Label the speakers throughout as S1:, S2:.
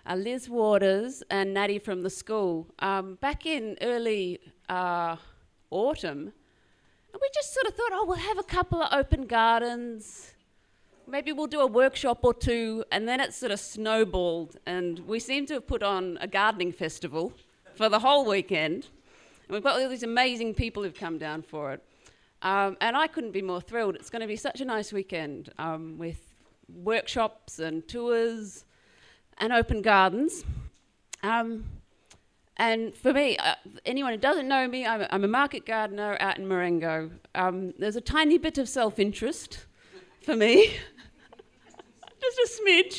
S1: Liz Waters and Natty from the school, back in early autumn, and we just sort of thought, oh, we'll have a couple of open gardens, maybe we'll do a workshop or two, and then it sort of snowballed, and we seem to have put on a gardening festival for the whole weekend, and we've got all these amazing people who've come down for it. And I couldn't be more thrilled. It's going to be such a nice weekend with workshops and tours and open gardens. And for me, anyone who doesn't know me, I'm a market gardener out in Marengo. There's a tiny bit of self-interest for me, just a smidge.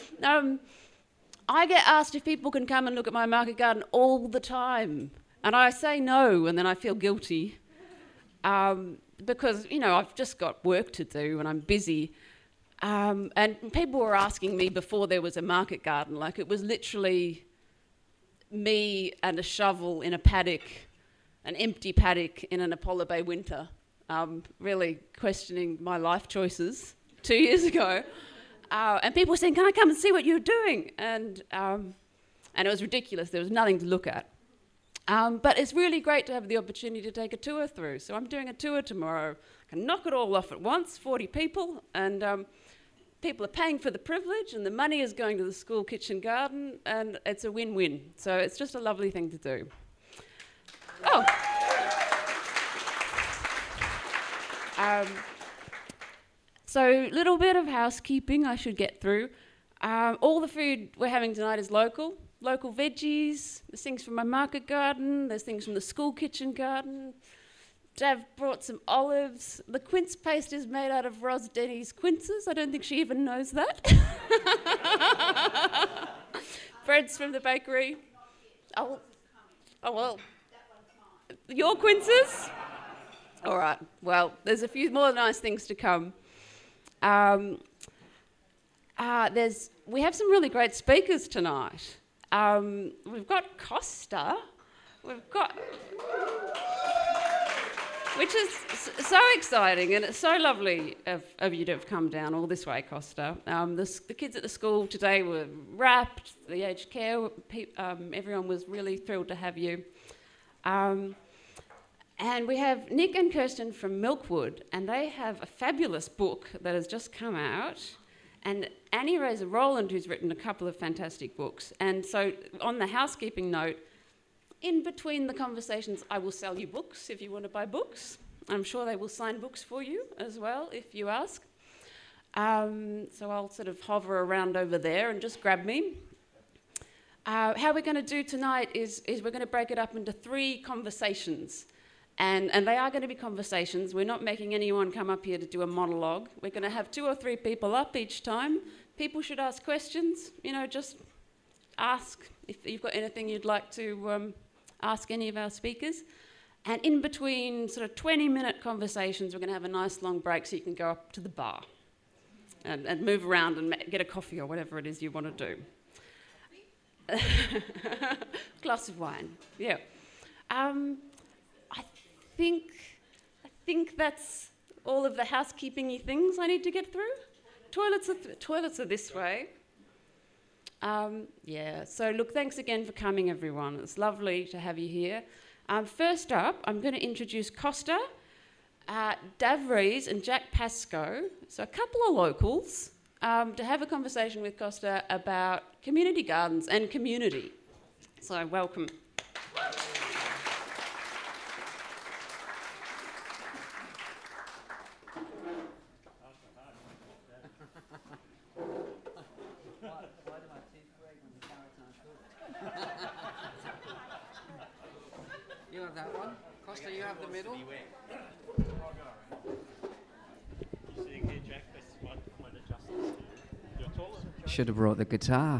S1: I get asked if people can come and look at my market garden all the time. And I say no, and then I feel guilty. Because, I've just got work to do and I'm busy. And people were asking me before there was a market garden, like it was literally me and a shovel in a paddock, an empty paddock in an Apollo Bay winter, really questioning my life choices 2 years ago. And people were saying, can I come and see what you're doing? And it was ridiculous. There was nothing to look at. But it's really great to have the opportunity to take a tour through. So I'm doing a tour tomorrow. I can knock it all off at once, 40 people, and people are paying for the privilege, and the money is going to the school kitchen garden, and it's a win-win. So it's just a lovely thing to do. Oh. So little bit of housekeeping I should get through. All the food we're having tonight is local veggies. There's things from my market garden. There's things from the school kitchen garden. Dav brought some olives. The quince paste is made out of Ros Denny's quinces. I don't think she even knows that. Bread's from the bakery. Oh well. Your quinces? All right. Well, there's a few more nice things to come. We have some really great speakers tonight. We've got Costa. Which is so exciting, and it's so lovely of you to have come down all this way, Costa. The kids at the school today were rapt, the aged care, everyone was really thrilled to have you. And we have Nick and Kirsten from Milkwood, and they have a fabulous book that has just come out, and Annie Razor Rowland, who's written a couple of fantastic books. And so on the housekeeping note, in between the conversations, I will sell you books if you want to buy books. I'm sure they will sign books for you as well if you ask. So I'll sort of hover around over there and just grab me. How we're going to do tonight is we're going to break it up into 3 conversations. And they are going to be conversations. We're not making anyone come up here to do a monologue. We're going to have 2 or 3 people up each time. People should ask questions. Just ask if you've got anything you'd like to ask any of our speakers. And in between sort of 20-minute conversations, we're going to have a nice long break so you can go up to the bar and move around and get a coffee or whatever it is you want to do. Glass of wine, yeah. I think that's all of the housekeeping-y things I need to get through. Toilets are this way. So look, thanks again for coming, everyone. It's lovely to have you here. First up, I'm going to introduce Costa, Dav Rees and Jack Pascoe, so a couple of locals, to have a conversation with Costa about community gardens and community. So welcome.
S2: You have that one. Costa, you have the middle. Should have brought the guitar.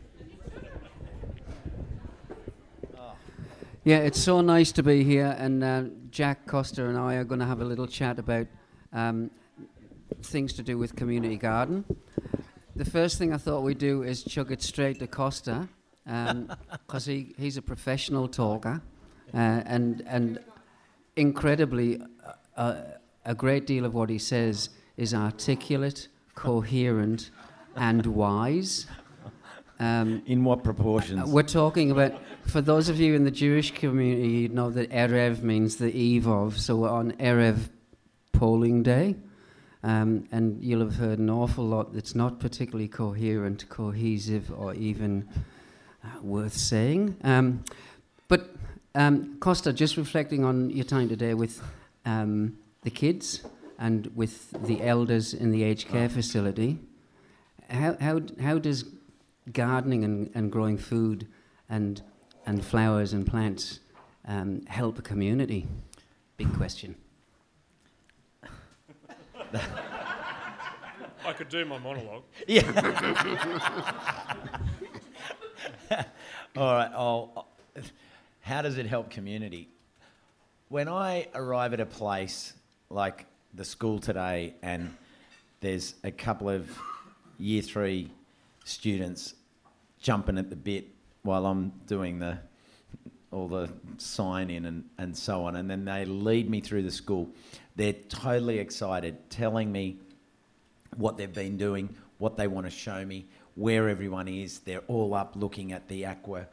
S2: Yeah, it's so nice to be here, and Jack, Costa and I are going to have a little chat about things to do with community garden. The first thing I thought we'd do is chug it straight to Costa, because he's a professional talker, and incredibly, a great deal of what he says is articulate, coherent, and wise.
S3: In what proportions?
S2: We're talking about, for those of you in the Jewish community, you know that Erev means the eve of, so we're on Erev polling day, and you'll have heard an awful lot that's not particularly coherent, cohesive, or even worth saying. But Costa, just reflecting on your time today with the kids and with the elders in the aged care facility, how does gardening and growing food and flowers and plants help a community? Big question.
S4: I could do my monologue.
S3: Yeah. All right. How does it help community? When I arrive at a place like the school today and there's a couple of Year 3 students jumping at the bit while I'm doing all the sign-in and so on, and then they lead me through the school, they're totally excited, telling me what they've been doing, what they want to show me, where everyone is. They're all up looking at the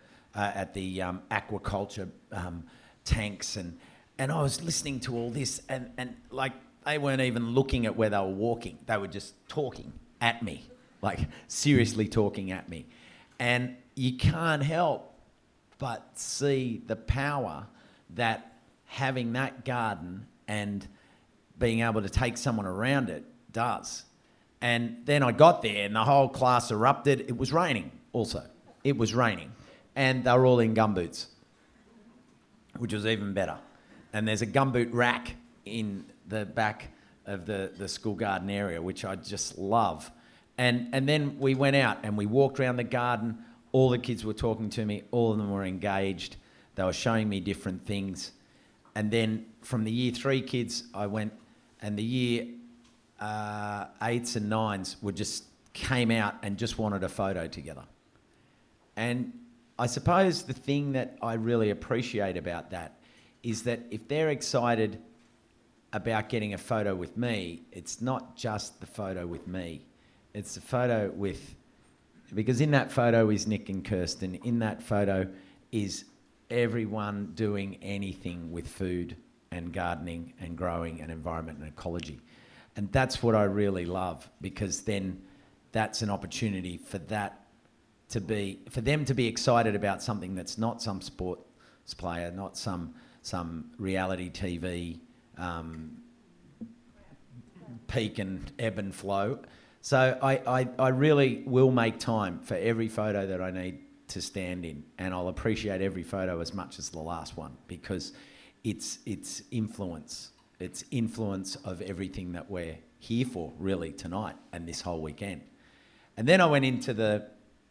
S3: aquaculture tanks, and I was listening to all this, and like they weren't even looking at where they were walking. They were just talking at me, like seriously talking at me. And you can't help but see the power that having that garden and being able to take someone around it does. And then I got there and the whole class erupted. It was raining also. It was raining. And they were all in gumboots, which was even better. And there's a gumboot rack in the back of the school garden area, which I just love. And then we went out and we walked around the garden. All the kids were talking to me. All of them were engaged. They were showing me different things. And then from the Year 3 kids, I went, and the Year 8s and 9s came out and just wanted a photo together. And I suppose the thing that I really appreciate about that is that if they're excited about getting a photo with me, it's not just the photo with me. It's the photo with... Because in that photo is Nick and Kirsten. In that photo is everyone doing anything with food and gardening and growing and environment and ecology. And that's what I really love, because then that's an opportunity for them to be excited about something that's not some sports player, not some reality TV peak and ebb and flow. So I really will make time for every photo that I need to stand in, and I'll appreciate every photo as much as the last one, because it's influence of everything that we're here for really tonight and this whole weekend. And then I went into the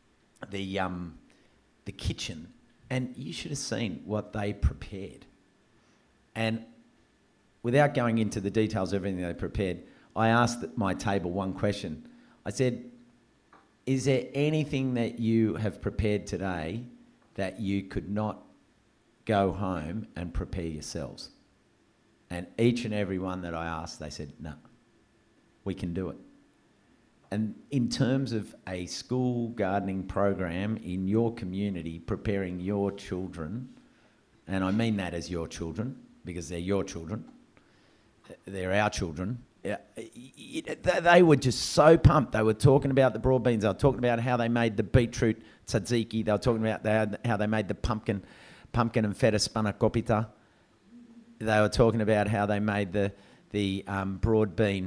S3: kitchen, and you should have seen what they prepared. And without going into the details of everything they prepared, I asked at my table one question. I said, is there anything that you have prepared today that you could not go home and prepare yourselves? And each and every one that I asked, they said, no, we can do it. And in terms of a school gardening program in your community, preparing your children, and I mean that as your children, because they're your children, they're our children. They were just so pumped. They were talking about the broad beans. They were talking about how they made the beetroot tzatziki. They were talking about how they made the pumpkin and feta spanakopita. They were talking about how they made the broad bean.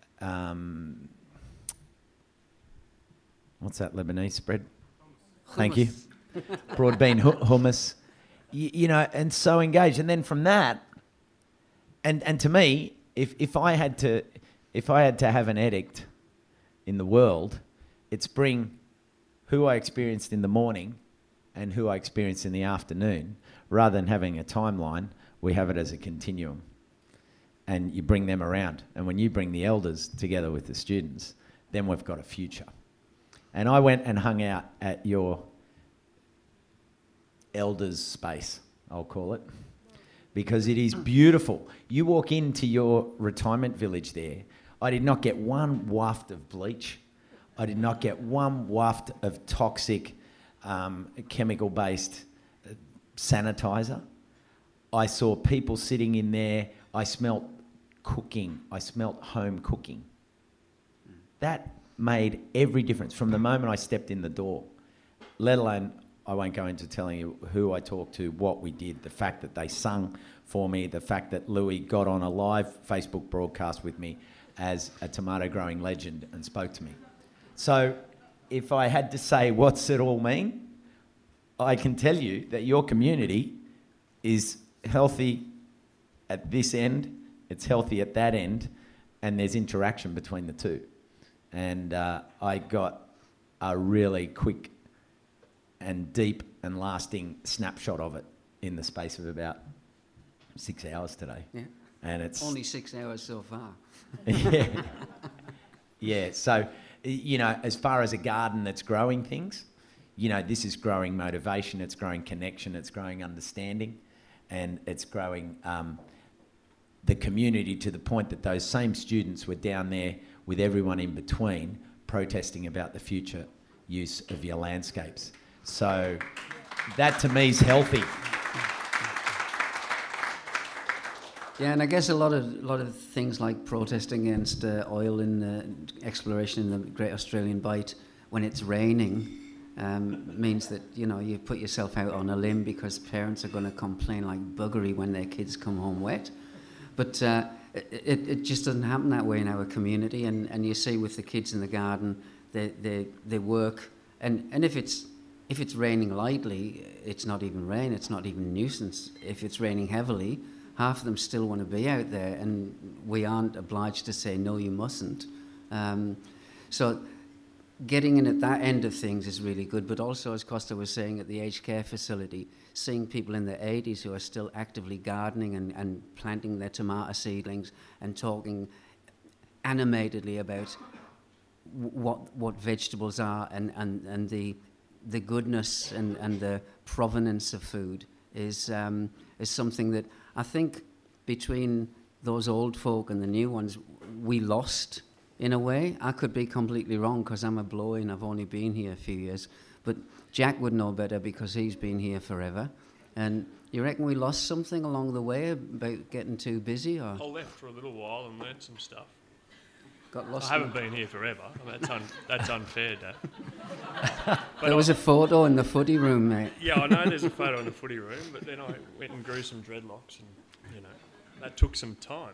S3: What's that Lebanese spread? Hummus. Thank you. Broad bean hummus. You know, and so engaged. And then from that, and to me, if I had to have an edict in the world, it's bring who I experienced in the morning and who I experienced in the afternoon. Rather than having a timeline, we have it as a continuum. And you bring them around. And when you bring the elders together with the students, then we've got a future. And I went and hung out at your elders' space, I'll call it, because it is beautiful. You walk into your retirement village there, I did not get one waft of bleach. I did not get one waft of toxic chemical-based sanitizer. I saw people sitting in there. I smelt cooking. I smelt home cooking. That made every difference from the moment I stepped in the door, let alone, I won't go into telling you who I talked to, what we did, the fact that they sung for me, the fact that Louis got on a live Facebook broadcast with me as a tomato growing legend and spoke to me. So if I had to say what's it all mean, I can tell you that your community is healthy at this end, it's healthy at that end, and there's interaction between the two. And I got a really quick and deep and lasting snapshot of it in the space of about 6 hours today.
S2: Yeah.
S3: And it's
S2: Only 6 hours so far.
S3: yeah. Yeah, so, you know, as far as a garden that's growing things, you know, this is growing motivation, it's growing connection, it's growing understanding, and it's growing the community to the point that those same students were down there with everyone in between protesting about the future use of your landscapes. So that to me is healthy.
S2: Yeah, and I guess a lot of things like protesting against oil in the exploration in the Great Australian Bight when it's raining means that, you know, you put yourself out on a limb because parents are going to complain like buggery when their kids come home wet. But it just doesn't happen that way in our community, and you see with the kids in the garden, they work, and if it's raining lightly, it's not even rain, it's not even nuisance. If it's raining heavily, half of them still want to be out there, and we aren't obliged to say, no, you mustn't. So getting in at that end of things is really good, but also, as Costa was saying, at the aged care facility, seeing people in their 80s who are still actively gardening and planting their tomato seedlings and talking animatedly about what vegetables are and the goodness and the provenance of food is something that I think between those old folk and the new ones, we lost in a way. I could be completely wrong because I'm a blow-in and I've only been here a few years. But Jack would know better because he's been here forever. And you reckon we lost something along the way about getting too busy? Or
S4: I left for a little while and learnt some stuff.
S2: got lost?
S4: I haven't been here forever. I mean, that's unfair, Dad.
S2: There was a photo in the footy room, mate.
S4: Yeah, I know there's a photo in the footy room, but then I went and grew some dreadlocks and, you know, that took some time.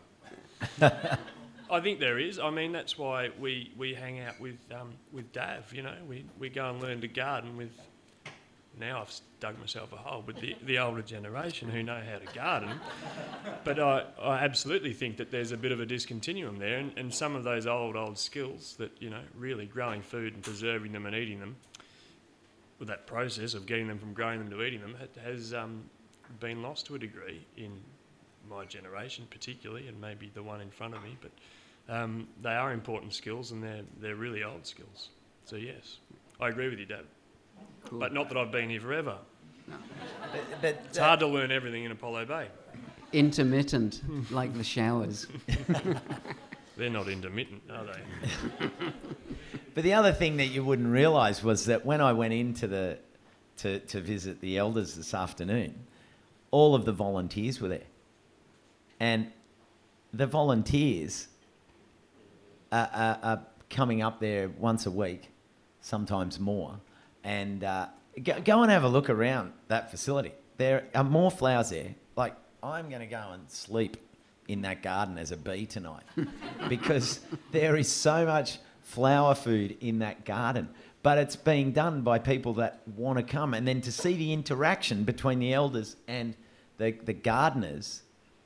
S4: I think there is. I mean, that's why we hang out with Dav, you know. We go and learn to garden with, now I've dug myself a hole, with the older generation who know how to garden. But I absolutely think that there's a bit of a discontinuum there, and some of those old skills that, you know, really growing food and preserving them and eating them, with that process of getting them from growing them to eating them, has been lost to a degree in my generation particularly, and maybe the one in front of me, but they are important skills, and they're really old skills. So yes, I agree with you, Dad. Cool. But not that I've been here forever. No. It's hard to learn everything in Apollo Bay.
S2: Intermittent, like the showers.
S4: They're not intermittent, are they?
S3: But the other thing that you wouldn't realise was that when I went in to visit the elders this afternoon, all of the volunteers were there. And the volunteers are coming up there once a week, sometimes more, and go and have a look around that facility. There are more flowers there. Like, I'm going to go and sleep in that garden as a bee tonight because there is so much flower food in that garden. But it's being done by people that want to come. And then to see the interaction between the elders and the gardeners,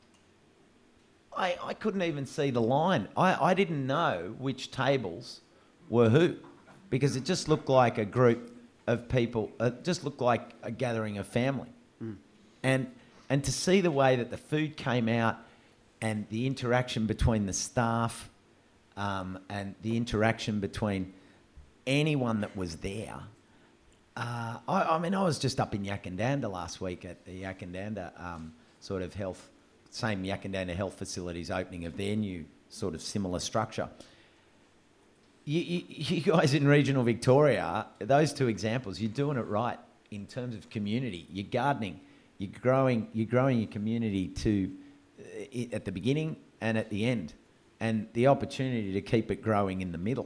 S3: I couldn't even see the line. I didn't know which tables were who because it just looked like a group of people. It just looked like a gathering of family. Mm. And to see the way that the food came out and the interaction between the staff and the interaction between anyone that was there. I mean, I was just up in Yakandanda last week at the Yakandanda sort of same Yakandanda health facilities opening of their new sort of similar structure. you guys in regional Victoria, those two examples, you're doing it right in terms of community. You're gardening, you're growing your community at the beginning and at the end, and the opportunity to keep it growing in the middle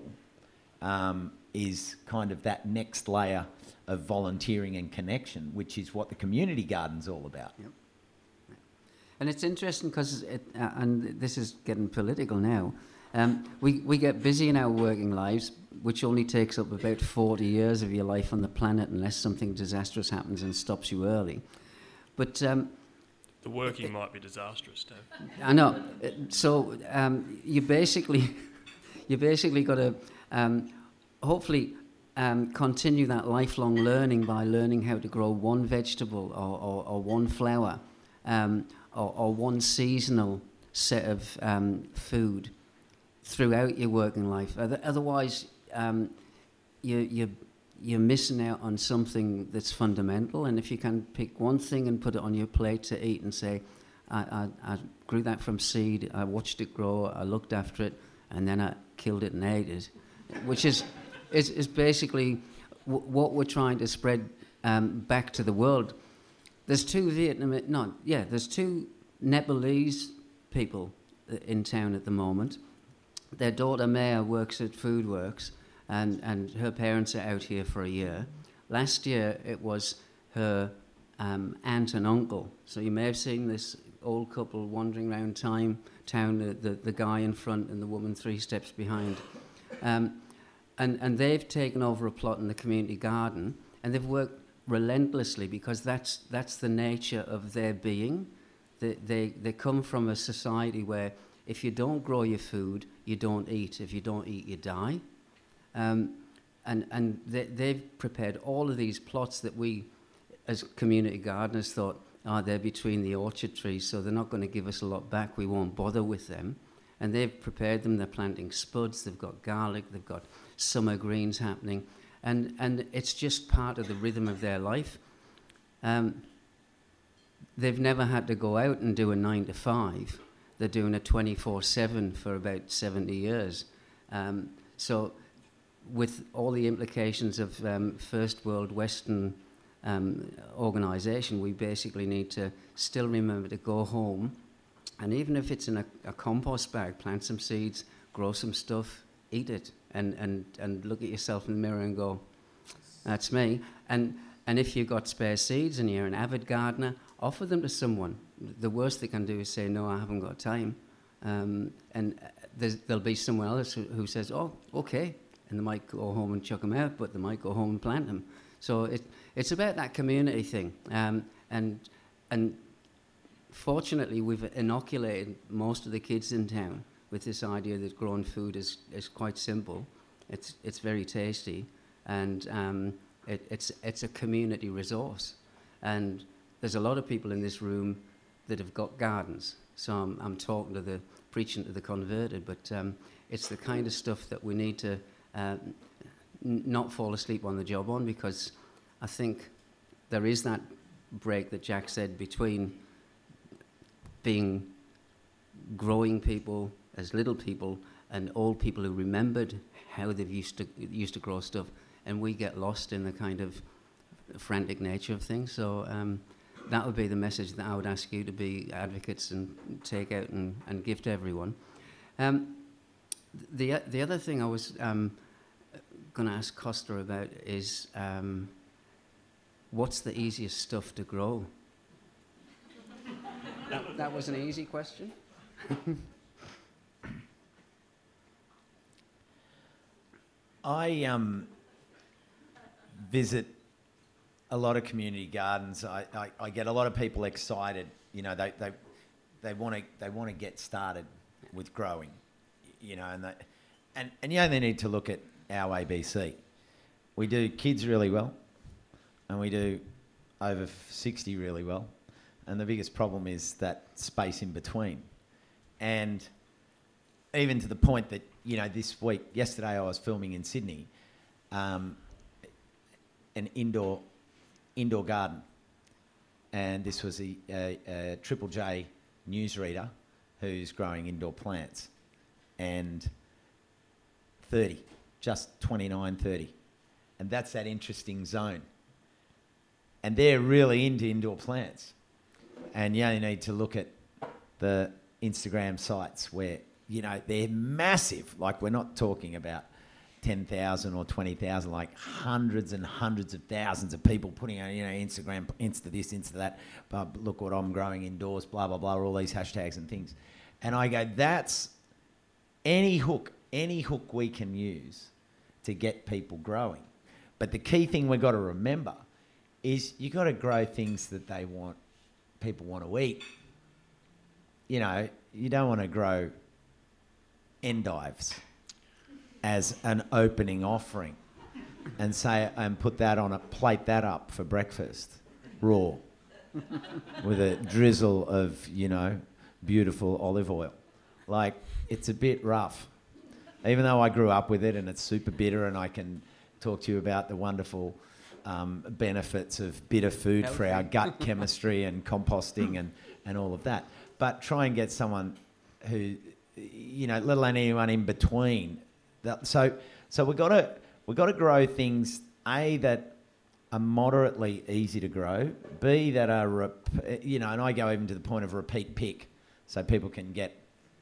S3: is kind of that next layer of volunteering and connection, which is what the community garden's all about.
S2: Yep. And it's interesting because, and this is getting political now, we get busy in our working lives, which only takes up about 40 years of your life on the planet unless something disastrous happens and stops you early. But the
S4: working might be disastrous, Dave.
S2: I know. So you basically got to hopefully continue that lifelong learning by learning how to grow one vegetable or one flower or one seasonal set of food throughout your working life. Otherwise, you're missing out on something that's fundamental. And if you can pick one thing and put it on your plate to eat and say, I grew that from seed, I watched it grow, I looked after it, and then I killed it and ate it, which is basically what we're trying to spread back to the world. There's two Nepalese people in town at the moment. Their daughter Maya works at Foodworks, and her parents are out here for a year. Last year it was her aunt and uncle. So you may have seen this old couple wandering around town, the guy in front and the woman 3 steps behind. And they've taken over a plot in the community garden, and they've worked relentlessly because that's the nature of their being. They come from a society where if you don't grow your food, you don't eat. If you don't eat, you die. And they've prepared all of these plots that we, as community gardeners, thought, they're between the orchard trees, so they're not going to give us a lot back. We won't bother with them. And they've prepared them. They're planting spuds. They've got garlic. They've got summer greens happening. And it's just part of the rhythm of their life. They've never had to go out and do a 9 to 5. They're doing a 24/7 for about 70 years. So with all the implications of first world Western organisation, we basically need to still remember to go home, and even if it's in a compost bag, plant some seeds, grow some stuff, eat it, and look at yourself in the mirror and go, that's me. And if you've got spare seeds and you're an avid gardener, offer them to someone. The worst they can do is say, no, I haven't got time. And there'll be someone else who says, oh, okay. And they might go home and chuck them out, but they might go home and plant them. So it's about that community thing. And fortunately, we've inoculated most of the kids in town with this idea that growing food is quite simple. It's very tasty, and it's a community resource. And there's a lot of people in this room that have got gardens. So I'm preaching to the converted, but it's the kind of stuff that we need to not fall asleep on the job on, because I think there is that break that Jack said between being growing people as little people and old people who remembered how they've used to grow stuff, and we get lost in the kind of frantic nature of things. So that would be the message that I would ask you to be advocates and take out and give to everyone. The other thing I was going to ask Costa about is what's the easiest stuff to grow? That was an easy question.
S3: I visit a lot of community gardens. I get a lot of people excited. You know, they want to get started with growing. You know, and you only need to look at our ABC. We do kids really well, and we do over 60 really well. And the biggest problem is that space in between. And even to the point that, you know, yesterday I was filming in Sydney, an indoor garden. And this was a Triple J newsreader who's growing indoor plants. And 30 just 29, 30. And that's that interesting zone. And they're really into indoor plants. And you only need to look at the Instagram sites where, you know, they're massive. Like, we're not talking about 10,000 or 20,000, like hundreds and hundreds of thousands of people putting on, you know, Instagram, Insta this, Insta that, but look what I'm growing indoors, blah, blah, blah, all these hashtags and things. And I go, that's any hook we can use to get people growing. But the key thing we've got to remember is you got to grow things that people want to eat. You know, you don't want to grow endives as an opening offering and put that on plate that up for breakfast, raw, with a drizzle of, you know, beautiful olive oil. Like, it's a bit rough. Even though I grew up with it and it's super bitter, and I can talk to you about the wonderful benefits of bitter food for our gut chemistry and composting and all of that. But try and get someone who, you know, let alone anyone in between. So we've got to grow things, A, that are moderately easy to grow, B, that are, you know, and I go even to the point of repeat pick, so people can get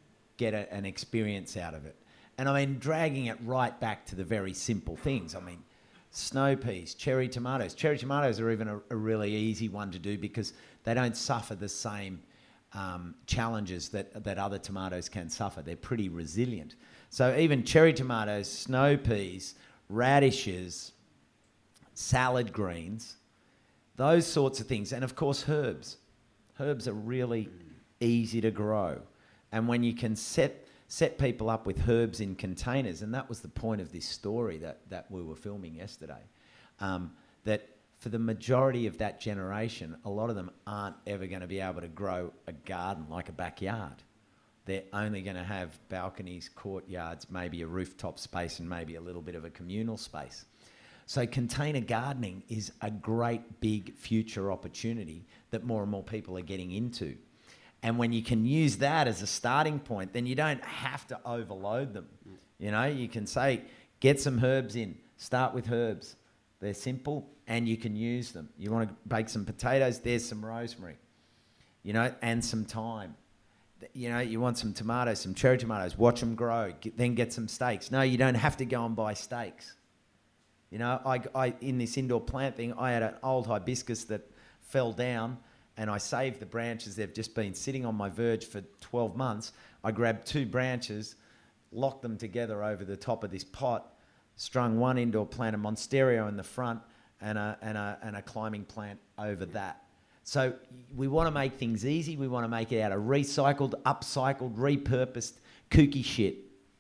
S3: an experience out of it. And I mean, dragging it right back to the very simple things. I mean, snow peas, cherry tomatoes. Cherry tomatoes are even a really easy one to do because they don't suffer the same challenges that other tomatoes can suffer. They're pretty resilient. So even cherry tomatoes, snow peas, radishes, salad greens, those sorts of things. And of course, herbs. Herbs are really easy to grow. And when you can set people up with herbs in containers, and that was the point of this story that we were filming yesterday, that for the majority of that generation, a lot of them aren't ever going to be able to grow a garden like a backyard. They're only going to have balconies, courtyards, maybe a rooftop space, and maybe a little bit of a communal space. So container gardening is a great big future opportunity that more and more people are getting into. And when you can use that as a starting point, then you don't have to overload them. You know, you can say, get some herbs in, start with herbs. They're simple and you can use them. You want to bake some potatoes, there's some rosemary, you know, and some thyme. You know, you want some tomatoes, some cherry tomatoes, watch them grow, then get some steaks. No, you don't have to go and buy steaks. You know, I in this indoor plant thing, I had an old hibiscus that fell down and I saved the branches. They've just been sitting on my verge for 12 months. I grabbed 2 branches, locked them together over the top of this pot, strung one indoor plant, a monstera in the front, and a climbing plant over that. So we want to make things easy. We want to make it out of recycled, upcycled, repurposed, kooky shit,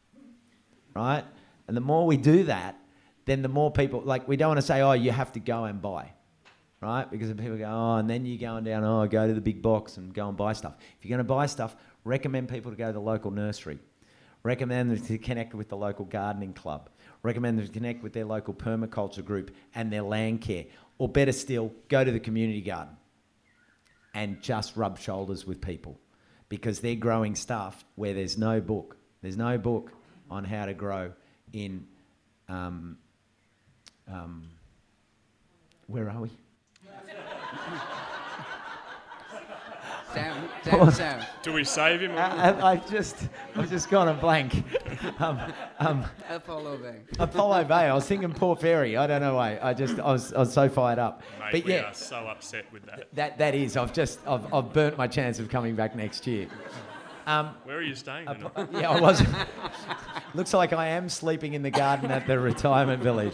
S3: right? And the more we do that, then the more people, like, we don't want to say, oh, you have to go and buy, right? Because people go, oh, and then you're going down, oh, go to the big box and go and buy stuff. If you're going to buy stuff, recommend people to go to the local nursery. Recommend them to connect with the local gardening club. Recommend them to connect with their local permaculture group and their land care. Or better still, go to the community garden and just rub shoulders with people, because they're growing stuff where there's no book. There's no book on how to grow in, where are we?
S2: Down south.
S4: Do we save him?
S3: I've just gone a blank.
S2: Apollo Bay.
S3: Apollo Bay. I was thinking Port Fairy. I don't know why. I was so fired up.
S4: Mate,
S3: but
S4: we
S3: yeah,
S4: are so upset with that.
S3: that is. I've burnt my chance of coming back next year.
S4: Where are you staying tonight?
S3: Yeah, I was. Looks like I am sleeping in the garden at the retirement village.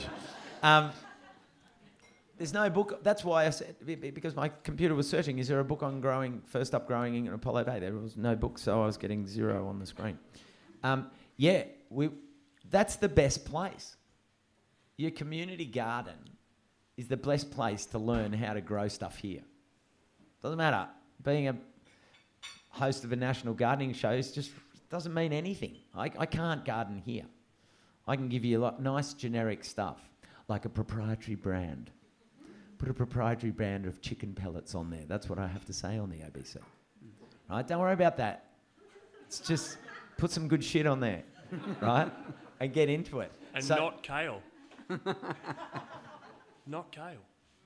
S3: There's no book. That's why I said, because my computer was searching, is there a book on first up growing in Apollo Bay? There was no book, so I was getting 0 on the screen. That's the best place. Your community garden is the best place to learn how to grow stuff here. Doesn't matter. Being a host of a national gardening show just doesn't mean anything. I can't garden here. I can give you nice generic stuff, like a proprietary brand. Put a proprietary brand of chicken pellets on there. That's what I have to say on the ABC. Right? Don't worry about that. It's just put some good shit on there, right? And get into it.
S4: And
S3: So-
S4: not kale. Not kale.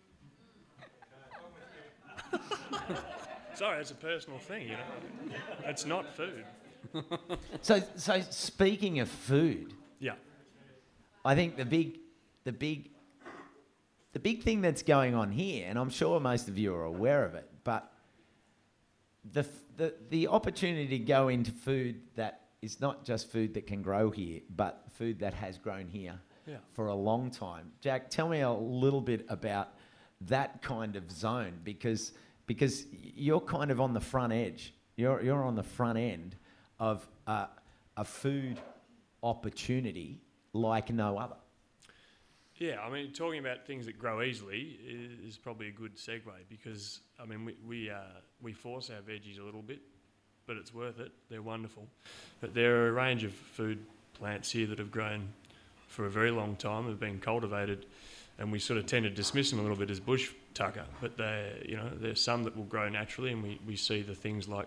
S4: Sorry, it's a personal thing, you know. It's not food.
S3: So speaking of food,
S4: Yeah.
S3: I think the big thing that's going on here, and I'm sure most of you are aware of it, but the opportunity to go into food that is not just food that can grow here, but food that has grown here
S4: Yeah.
S3: for a long time. Jack, tell me a little bit about that kind of zone, because you're kind of on the front edge. You're on the front end of a food opportunity like no other.
S4: Yeah, I mean, talking about things that grow easily is probably a good segue because, I mean, we force our veggies a little bit, but it's worth it. They're wonderful. But there are a range of food plants here that have grown for a very long time, have been cultivated, and we sort of tend to dismiss them a little bit as bush tucker. But there's some that will grow naturally, and we see the things like.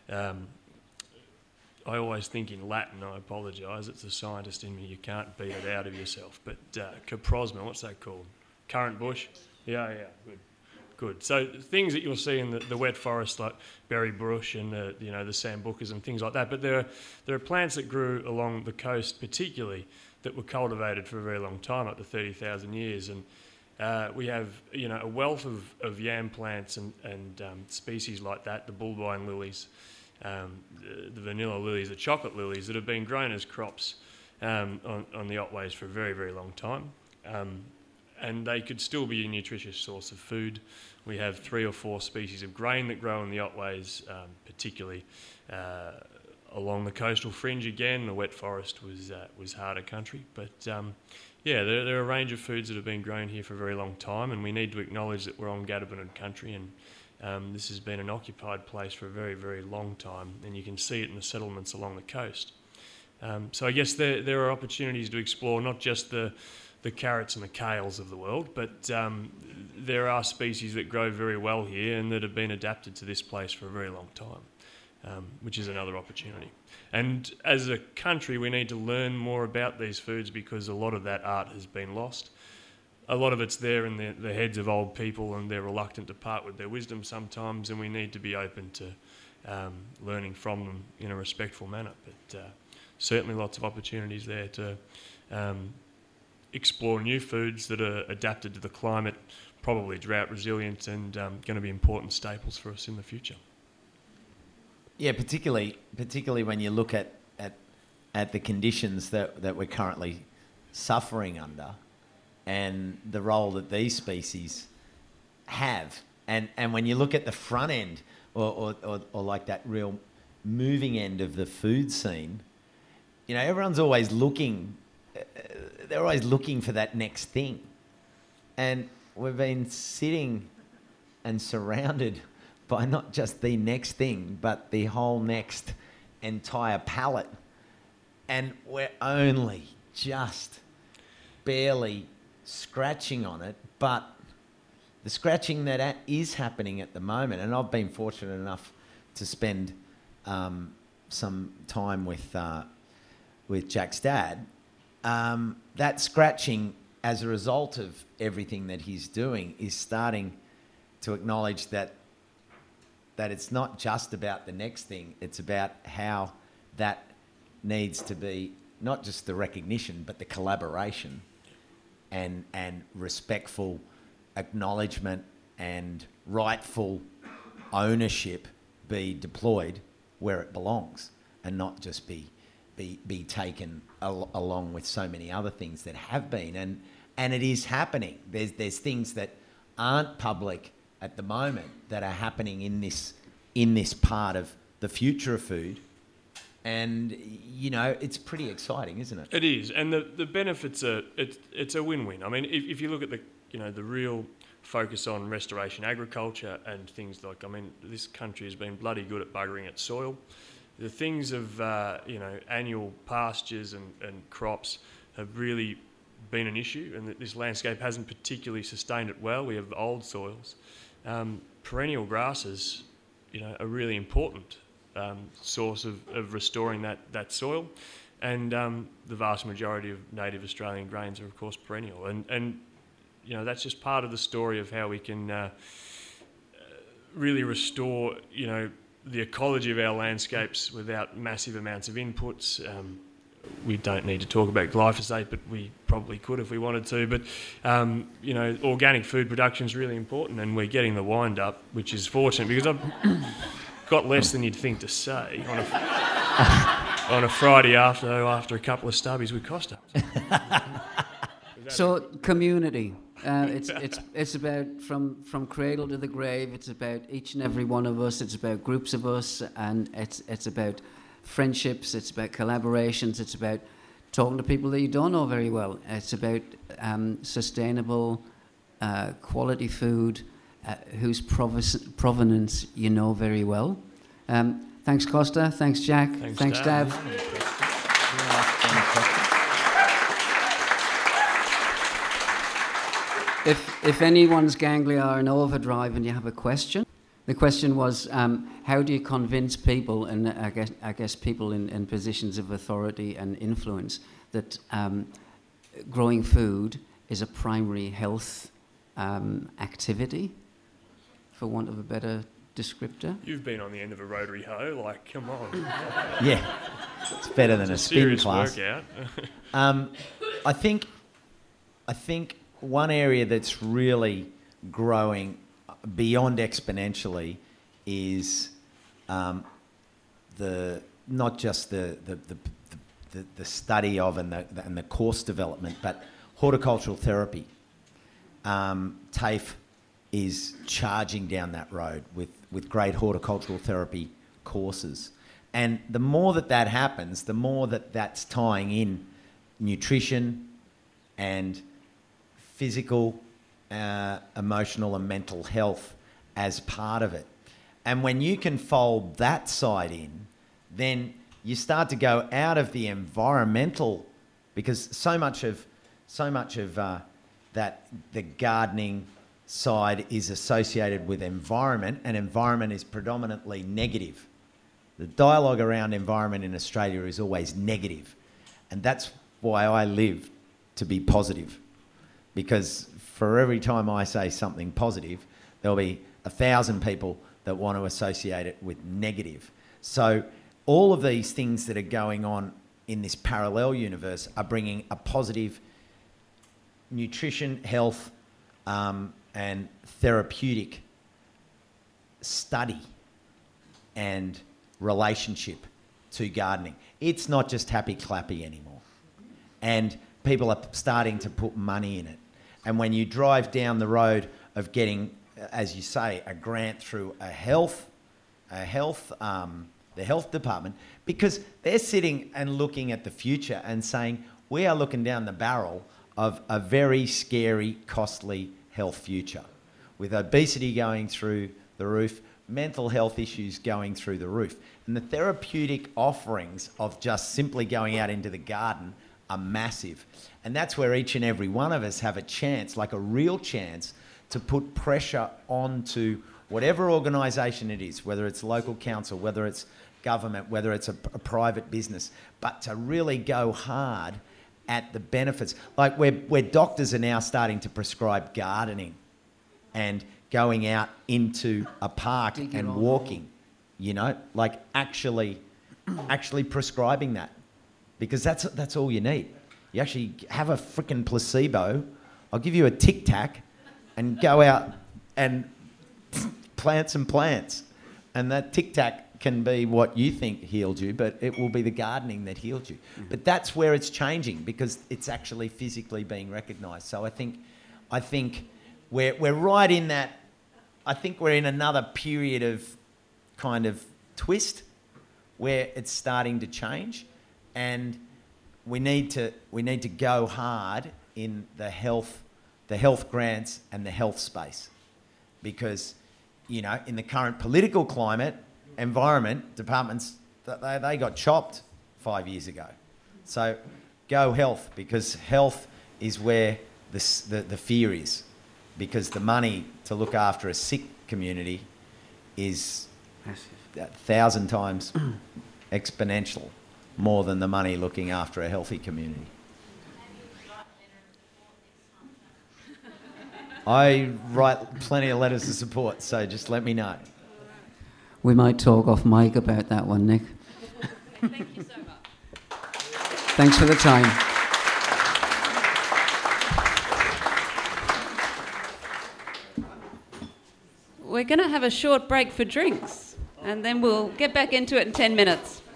S4: I always think in Latin, I apologise, it's a scientist in me, you can't beat it out of yourself. But caprosma, what's that called? Currant bush? Yeah, good. So things that you'll see in the wet forest like berry bush and the sambucas and things like that. But there are plants that grew along the coast particularly that were cultivated for a very long time, up to 30,000 years. And we have a wealth of yam plants and species like that, the bulbine lilies, the vanilla lilies, the chocolate lilies that have been grown as crops on the Otways for a very, very long time. And they could still be a nutritious source of food. We have 3 or 4 species of grain that grow in the Otways, particularly along the coastal fringe again. The wet forest was harder country. But there are a range of foods that have been grown here for a very long time, and we need to acknowledge that we're on Gadabinod country, and this has been an occupied place for a very, very long time, and you can see it in the settlements along the coast. So I guess there are opportunities to explore not just the carrots and the kales of the world, but there are species that grow very well here and that have been adapted to this place for a very long time, which is another opportunity. And as a country, we need to learn more about these foods because a lot of that art has been lost. A lot of it's there in the heads of old people, and they're reluctant to part with their wisdom sometimes, and we need to be open to learning from them in a respectful manner. But certainly lots of opportunities there to explore new foods that are adapted to the climate, probably drought resilient, and going to be important staples for us in the future.
S3: Yeah, particularly when you look at the conditions that we're currently suffering under, and the role that these species have, and when you look at the front end or like that real moving end of the food scene, everyone's always looking. They're always looking for that next thing, and we've been sitting and surrounded by not just the next thing, but the whole next entire palette, and we're only just barely scratching on it. But the scratching that is happening at the moment, and I've been fortunate enough to spend some time with Jack's dad. That scratching, as a result of everything that he's doing, is starting to acknowledge that it's not just about the next thing, it's about how that needs to be not just the recognition, but the collaboration and respectful acknowledgement and rightful ownership be deployed where it belongs, and not just be taken along with so many other things that have been. And it is happening. There's things that aren't public at the moment that are happening in this part of the future of food. And, it's pretty exciting, isn't it?
S4: It is, and the benefits are, it's a win-win. I mean, if you look at the real focus on restoration agriculture and things like, this country has been bloody good at buggering its soil. The things of, annual pastures and crops have really been an issue, and that this landscape hasn't particularly sustained it well. We have old soils. Perennial grasses, a really important source of restoring that soil. And the vast majority of native Australian grains are, of course, perennial. And you know, that's just part of the story of how we can really restore, you know, the ecology of our landscapes without massive amounts of inputs. We don't need to talk about glyphosate, but we probably could if we wanted to. But, you know, organic food production is really important, and we're getting the wind up, which is fortunate because I've got less than you'd think to say on a Friday after a couple of stubbies with Costa.
S2: So community, it's about from cradle to the grave. It's about each and every one of us. It's about groups of us, and it's about friendships. It's about collaborations. It's about talking to people that you don't know very well. It's about sustainable, quality food, whose provenance you know very well. Thanks, Costa. Thanks, Jack. Thanks, Dav. If anyone's ganglia are in overdrive and you have a question, the question was, how do you convince people, and I guess people in positions of authority and influence, that growing food is a primary health activity, for want of a better descriptor?
S4: You've been on the end of a rotary hoe, like, come on.
S3: Yeah, it's better than a spin class.
S4: Serious
S3: workout. I think one area that's really growing beyond exponentially is not just the study of and the course development, but horticultural therapy. TAFE is charging down that road with great horticultural therapy courses. And the more that happens, the more that's tying in nutrition and physical, emotional and mental health as part of it. And when you can fold that side in, then you start to go out of the environmental, because so much of that the gardening side is associated with environment, and environment is predominantly negative. The dialogue around environment in Australia is always negative, and that's why I live to be positive, because for every time I say something positive, there'll be 1,000 people that want to associate it with negative. So all of these things that are going on in this parallel universe are bringing a positive nutrition, health, and therapeutic study and relationship to gardening. It's not just happy clappy anymore. And people are starting to put money in it. And when you drive down the road of getting, as you say, a grant through the health department, because they're sitting and looking at the future and saying, we are looking down the barrel of a very scary, costly health future, with obesity going through the roof, mental health issues going through the roof. And the therapeutic offerings of just simply going out into the garden are massive. And that's where each and every one of us have a chance, like a real chance, to put pressure onto whatever organisation it is, whether it's local council, whether it's government, whether it's a private business, but to really go hard at the benefits. Like where doctors are now starting to prescribe gardening and going out into a park and walking, you know, like actually prescribing that, because that's all you need. You actually have a freaking placebo. I'll give you a Tic Tac and go out and plant some plants. And that Tic Tac can be what you think healed you, but it will be the gardening that healed you. Mm-hmm. But that's where it's changing, because it's actually physically being recognised. So I think we're right in that. I think we're in another period of kind of twist where it's starting to change, and we need to go hard in the health grants and the health space, because, you know, in the current political climate, environment departments, they got chopped 5 years ago. So go health, because health is where the fear is, because the money to look after a sick community is 1,000 times exponential more than the money looking after a healthy community. I write plenty of letters of support, so just let me know.
S2: We might talk off mic about that one, Nick.
S1: Thank you so much.
S2: Thanks for the time.
S1: We're going to have a short break for drinks, and then we'll get back into it in 10 minutes.